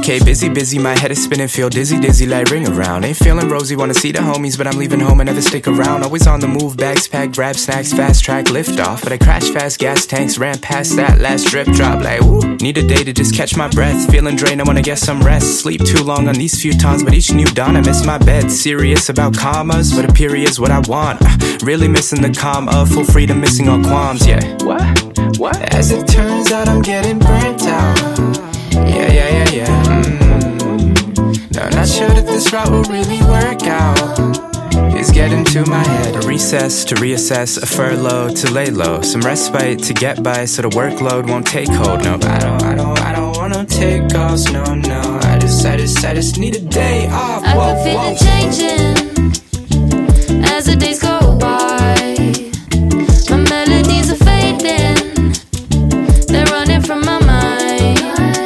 Okay, busy, my head is spinning, feel dizzy, like ring around. Ain't feeling rosy, wanna see the homies, but I'm leaving home and never stick around. Always on the move, bags packed, grab snacks, fast track, lift off. But I crash fast, gas tanks, ran past that last drip drop. Like, ooh, need a day to just catch my breath. Feeling drained, I wanna get some rest. Sleep too long on these few times, but each new dawn I miss my bed. Serious about commas, but a period's what I want. Really missing the comma, full freedom, missing all qualms, yeah. What? As it turns out, I'm getting burnt out. Yeah. No, not sure that this route will really work out. It's getting to my head. A recess to reassess, a furlough to lay low. Some respite to get by so the workload won't take hold. No, I don't wanna take offs, no. I just need a day off. I can feel it changing as the days go by. My melodies are fading, they're running from my mind.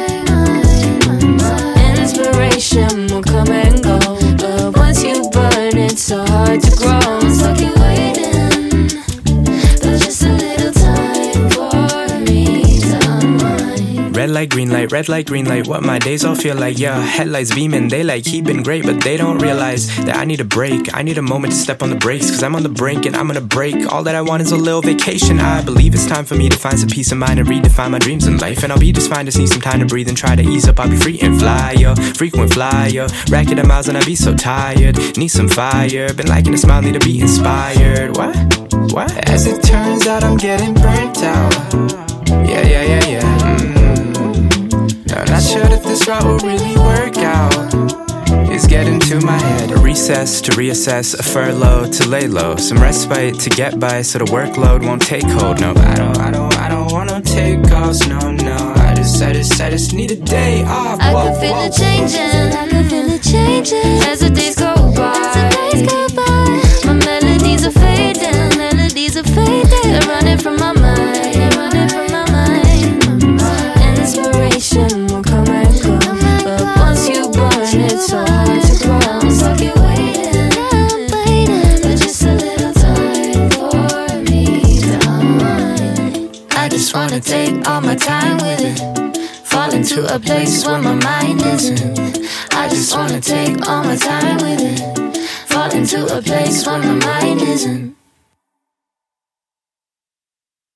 Inspiration will come and go, but once you burn, it's so hard to grow. I'm stuck here waiting, but just a little time for me to unwind. Red light, green light, what my days all feel like, yeah. Headlights beaming, they like keeping great, but they don't realize that I need a break. I need a moment to step on the brakes, cause I'm on the brink and I'm gonna break. All that I want is a little vacation. I believe it's time for me to find some peace of mind and redefine my dreams in life. And I'll be just fine, just need some time to breathe and try to ease up. I'll be free and fly, yo, frequent flyer. Racking the miles and I'll be so tired. Need some fire, been liking to smile, need to be inspired. What? As it turns out, I'm getting burnt out. Yeah. No, not sure that this route will really work out. It's getting to my head. A recess to reassess, a furlough to lay low. Some respite to get by so the workload won't take hold. No, I don't wanna take offs, no. I just need a day off. I can feel it changing as the days go by. My melodies are fading, they're running from my mind. Inspiration will come and go, but once you burn, it's so hard to grow. I'm stuck here waiting, but just a little time for me to unwind. I just wanna take all my time with it, fall into a place where my mind isn't. I just wanna take all my time with it, fall into a place where my mind isn't.